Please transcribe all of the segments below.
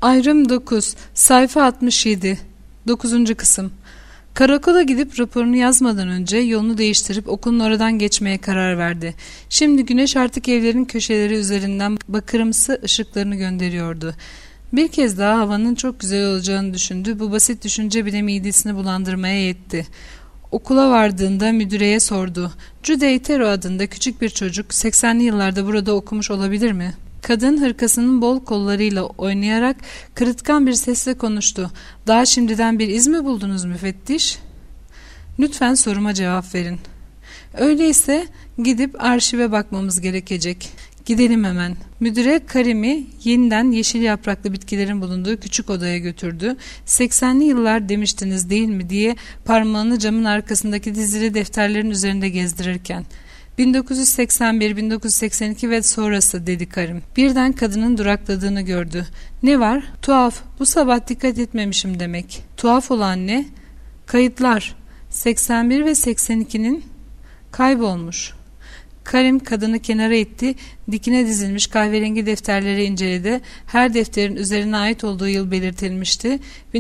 Ayrım 9, sayfa 67, 9. kısım. Karakola gidip raporunu yazmadan önce yolunu değiştirip okulun oradan geçmeye karar verdi. Şimdi güneş artık evlerin köşeleri üzerinden bakırımsı ışıklarını gönderiyordu. Bir kez daha havanın çok güzel olacağını düşündü. Bu basit düşünce bile midesini bulandırmaya yetti. Okula vardığında müdüreye sordu. Jude Itero adında küçük bir çocuk 80'li yıllarda burada okumuş olabilir mi? Kadın hırkasının bol kollarıyla oynayarak kırıtkan bir sesle konuştu. Daha şimdiden bir iz mi buldunuz müfettiş? Lütfen soruma cevap verin. Öyleyse gidip arşive bakmamız gerekecek. Gidelim hemen. Müdüre Karim'i yeniden yeşil yapraklı bitkilerin bulunduğu küçük odaya götürdü. 80'li yıllar demiştiniz değil mi diye parmağını camın arkasındaki dizili defterlerin üzerinde gezdirirken. 1981, 1982 ve sonrası dedi Karim. Birden kadının durakladığını gördü. Ne var? Tuhaf. Bu sabah dikkat etmemişim demek. Tuhaf olan ne? Kayıtlar. 81 ve 82'nin kaybolmuş. Karim kadını kenara itti, dikine dizilmiş kahverengi defterleri inceledi. Her defterin üzerine ait olduğu yıl belirtilmişti.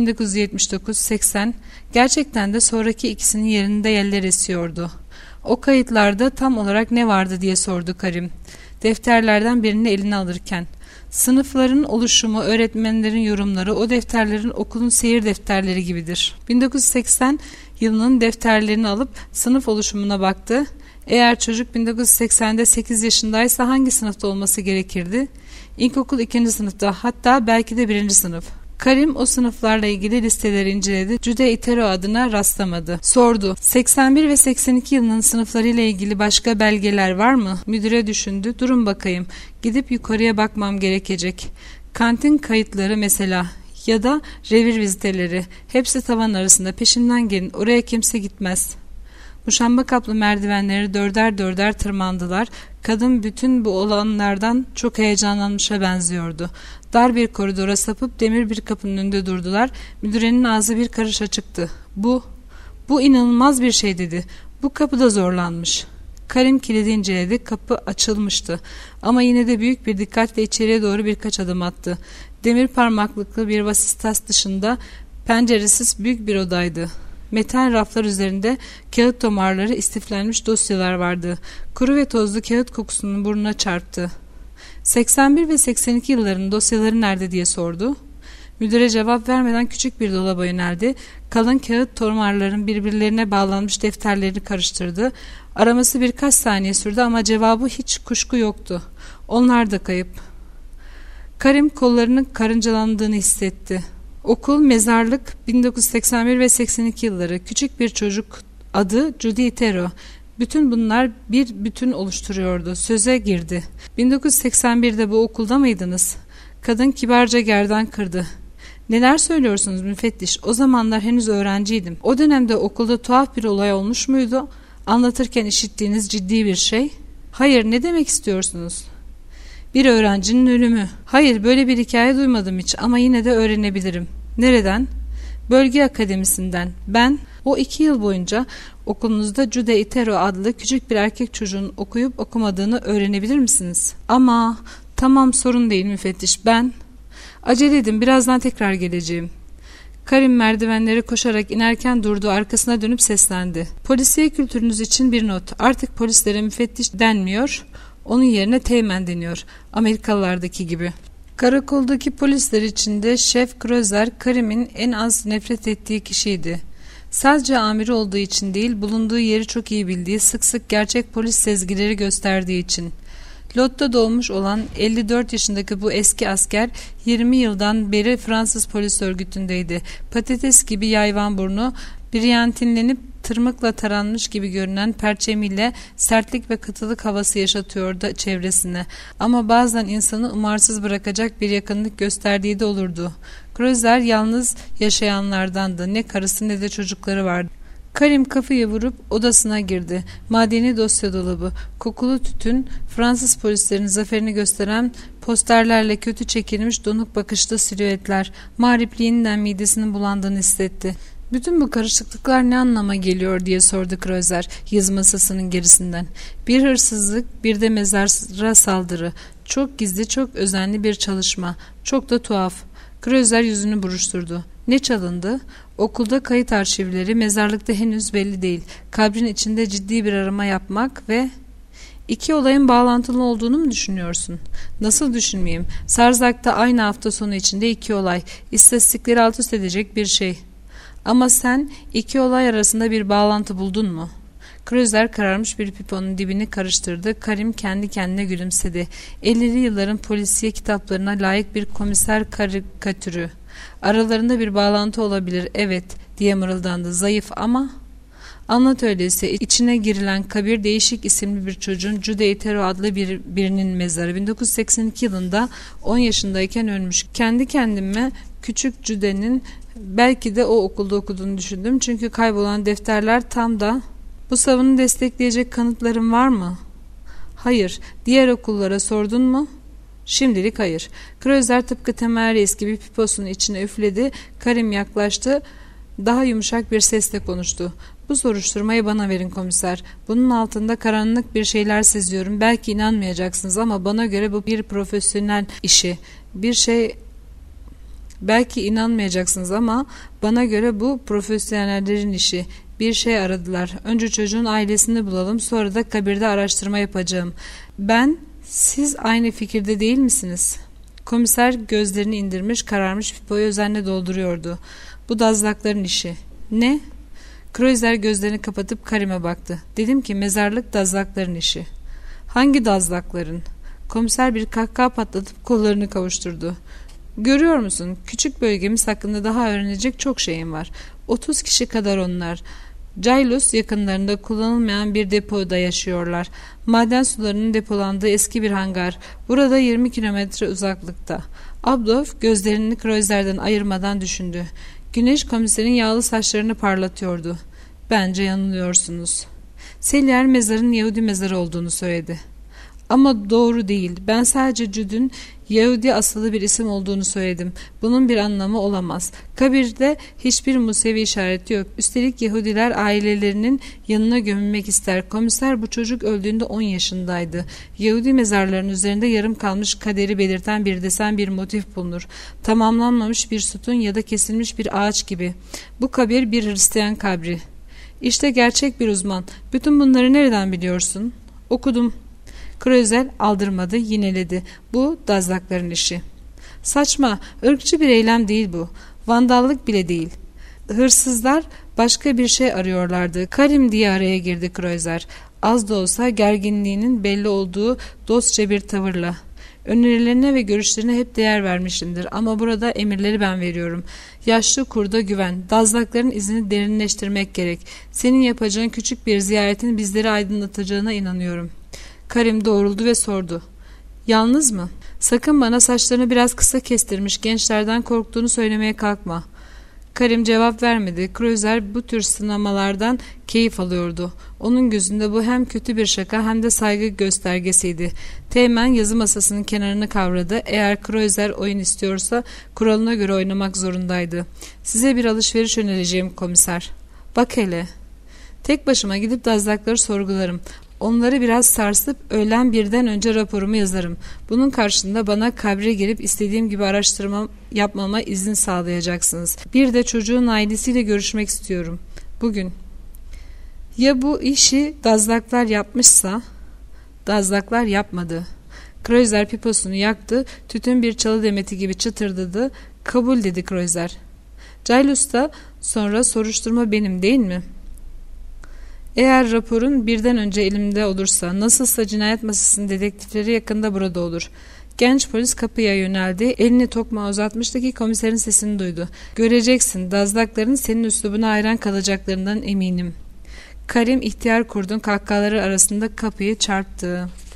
1979-80. Gerçekten de sonraki ikisinin yerinde yeller esiyordu. O kayıtlarda tam olarak ne vardı diye sordu Karim. Defterlerden birini eline alırken. Sınıfların oluşumu, öğretmenlerin yorumları o defterlerin okulun seyir defterleri gibidir. 1980 yılının defterlerini alıp sınıf oluşumuna baktı. Eğer çocuk 1980'de 8 yaşındaysa hangi sınıfta olması gerekirdi? İlkokul 2. sınıfta, hatta belki de 1. sınıf. Karim o sınıflarla ilgili listeleri inceledi. Jude Itero adına rastlamadı. Sordu. 81 ve 82 yılının sınıflarıyla ilgili başka belgeler var mı? Müdüre düşündü. Durun bakayım. Gidip yukarıya bakmam gerekecek. Kantin kayıtları mesela ya da revir viziteleri. Hepsi tavan arasında. Peşinden gelin. Oraya kimse gitmez. Muşamba kaplı merdivenleri dörder dörder tırmandılar. Kadın bütün bu olanlardan çok heyecanlanmışa benziyordu. Dar bir koridora sapıp demir bir kapının önünde durdular. Müdürenin ağzı bir karış açıktı. Bu inanılmaz bir şey dedi. Bu kapı da zorlanmış. Karim kilidi inceledi. Kapı açılmıştı. Ama yine de büyük bir dikkatle içeriye doğru birkaç adım attı. Demir parmaklıklı bir vasistas dışında penceresiz büyük bir odaydı. Metal raflar üzerinde kağıt tomarları, istiflenmiş dosyalar vardı. Kuru ve tozlu kağıt kokusunun burnuna çarptı. 81 ve 82 yılların dosyaları nerede diye sordu. Müdüre cevap vermeden küçük bir dolaba yöneldi. Kalın kağıt tomarların birbirlerine bağlanmış defterlerini karıştırdı. Araması birkaç saniye sürdü ama cevabı hiç kuşku yoktu. Onlar da kayıp. Karim kollarının karıncalandığını hissetti. Okul, mezarlık, 1981 ve 82 yılları. Küçük bir çocuk, adı Jude Itero. Bütün bunlar bir bütün oluşturuyordu. Söze girdi. 1981'de bu okulda mıydınız? Kadın kibarca gerdan kırdı. Neler söylüyorsunuz müfettiş? O zamanlar henüz öğrenciydim. O dönemde okulda tuhaf bir olay olmuş muydu? Anlatırken işittiğiniz ciddi bir şey? Hayır, ne demek istiyorsunuz? Bir öğrencinin ölümü. Hayır, böyle bir hikaye duymadım hiç ama yine de öğrenebilirim. Nereden? Bölge akademisinden. Ben o 2 yıl boyunca okulunuzda Jude Itero adlı küçük bir erkek çocuğun okuyup okumadığını öğrenebilir misiniz? Ama tamam, sorun değil müfettiş. Ben acele edin, birazdan tekrar geleceğim. Karim merdivenleri koşarak inerken durdu, arkasına dönüp seslendi. Polisiye kültürünüz için bir not. Artık polislere müfettiş denmiyor. Onun yerine teğmen deniyor. Amerikalılardaki gibi. Karakoldaki polisler içinde Şef Krözer, Karim'in en az nefret ettiği kişiydi. Sadece amiri olduğu için değil, bulunduğu yeri çok iyi bildiği, sık sık gerçek polis sezgileri gösterdiği için. Lot'ta doğmuş olan 54 yaşındaki bu eski asker 20 yıldan beri Fransız polis örgütündeydi. Patates gibi yayvan burnu, briyantinlenip tırmıkla taranmış gibi görünen perçemiyle sertlik ve katılık havası yaşatıyordu çevresine. Ama bazen insanı umarsız bırakacak bir yakınlık gösterdiği de olurdu. Krözer yalnız yaşayanlardandı. Ne karısı ne de çocukları vardı. Karim kafayı vurup odasına girdi. Madeni dosya dolabı, kokulu tütün, Fransız polislerinin zaferini gösteren posterlerle kötü çekilmiş donuk bakışlı silüetler. Mağripliğinden midesinin bulandığını hissetti. Bütün bu karışıklıklar ne anlama geliyor diye sordu Krözer yazı masasının gerisinden. Bir hırsızlık, bir de mezara saldırı. Çok gizli, çok özenli bir çalışma. Çok da tuhaf. Kreuzer yüzünü buruşturdu. Ne çalındı? Okulda kayıt arşivleri, mezarlıkta henüz belli değil. Kabrin içinde ciddi bir arama yapmak ve... İki olayın bağlantılı olduğunu mu düşünüyorsun? Nasıl düşünmeyeyim? Sarzak'ta aynı hafta sonu içinde iki olay. İstatistikleri alt üst edecek bir şey. Ama sen iki olay arasında bir bağlantı buldun mu? Kreuzer kararmış bir piponun dibini karıştırdı. Karim kendi kendine gülümsedi. 50'li yılların polisiye kitaplarına layık bir komiser karikatürü. Aralarında bir bağlantı olabilir, evet diye mırıldandı. Zayıf ama... Anlat öyleyse. İçine girilen kabir değişik isimli bir çocuğun Jude Itero adlı birinin mezarı. 1982 yılında 10 yaşındayken ölmüş. Kendi kendime küçük Jude'nin belki de o okulda okuduğunu düşündüm. Çünkü kaybolan defterler tam da... Bu savunu destekleyecek kanıtların var mı? Hayır. Diğer okullara sordun mu? Şimdilik hayır. Kreuzer tıpkı Temel Reis gibi piposunu içine üfledi. Karim yaklaştı. Daha yumuşak bir sesle konuştu. Bu soruşturmayı bana verin komiser. Bunun altında karanlık bir şeyler seziyorum. Belki inanmayacaksınız ama bana göre bu bir profesyonel işi. Belki inanmayacaksınız ama bana göre bu profesyonellerin işi. Bir şey aradılar. Önce çocuğun ailesini bulalım, sonra da kabirde araştırma yapacağım. Siz aynı fikirde değil misiniz? Komiser gözlerini indirmiş, kararmış pipoyu özenle dolduruyordu. Bu dazlakların işi. Ne? Kreuzer gözlerini kapatıp Karim'e baktı. Dedim ki mezarlık dazlakların işi. Hangi dazlakların? Komiser bir kahkaha patlatıp kollarını kavuşturdu. Görüyor musun? Küçük bölgemiz hakkında daha öğrenecek çok şeyim var. 30 kişi kadar onlar. Caylus yakınlarında kullanılmayan bir depoda yaşıyorlar. Maden sularının depolandığı eski bir hangar. Burada 20 kilometre uzaklıkta. Abdolf gözlerini Kreuzer'den ayırmadan düşündü. Güneş komiserin yağlı saçlarını parlatıyordu. Bence yanılıyorsunuz. Selyer mezarın Yahudi mezarı olduğunu söyledi. Ama doğru değil. Ben sadece Jude'ün Yahudi asıllı bir isim olduğunu söyledim. Bunun bir anlamı olamaz. Kabirde hiçbir Musevi işareti yok. Üstelik Yahudiler ailelerinin yanına gömülmek ister. Komiser bu çocuk öldüğünde 10 yaşındaydı. Yahudi mezarlarının üzerinde yarım kalmış kaderi belirten bir desen, bir motif bulunur. Tamamlanmamış bir sütun ya da kesilmiş bir ağaç gibi. Bu kabir bir Hristiyan kabri. İşte gerçek bir uzman. Bütün bunları nereden biliyorsun? Okudum. Kreuzer aldırmadı, yineledi. Bu dazlakların işi. Saçma, ırkçı bir eylem değil bu. Vandallık bile değil. Hırsızlar başka bir şey arıyorlardı. Karim diye araya girdi Kreuzer. Az da olsa gerginliğinin belli olduğu dostça bir tavırla. Önerilerine ve görüşlerine hep değer vermişimdir ama burada emirleri ben veriyorum. Yaşlı kurda güven. Dazlakların izini derinleştirmek gerek. Senin yapacağın küçük bir ziyaretin bizleri aydınlatacağına inanıyorum. Karim doğruldu ve sordu. Yalnız mı? Sakın bana saçlarını biraz kısa kestirmiş gençlerden korktuğunu söylemeye kalkma. Karim cevap vermedi. Kreuzer bu tür sınamalardan keyif alıyordu. Onun gözünde bu hem kötü bir şaka hem de saygı göstergesiydi. Teğmen yazı masasının kenarını kavradı. Eğer Kreuzer oyun istiyorsa kuralına göre oynamak zorundaydı. Size bir alışveriş önereceğim komiser. Bak hele. Tek başıma gidip dazlakları sorgularım. Onları biraz sarsıp öğlen birden önce raporumu yazarım. Bunun karşılığında bana kabre girip istediğim gibi araştırma yapmama izin sağlayacaksınız. Bir de çocuğun ailesiyle görüşmek istiyorum. Bugün. Ya bu işi dazlaklar yapmışsa? Dazlaklar yapmadı. Kreuzer piposunu yaktı. Tütün bir çalı demeti gibi çıtırdadı. Kabul dedi Kreuzer. Caylus'ta sonra soruşturma benim değil mi? Eğer raporun birden önce elimde olursa, nasılsa cinayet masasının dedektifleri yakında burada olur. Genç polis kapıya yöneldi. Elini tokmağa uzatmıştı ki komiserin sesini duydu. Göreceksin, dazlakların senin üslubuna hayran kalacaklarından eminim. Karim ihtiyar kurdun kahkahaları arasında kapıyı çarptı.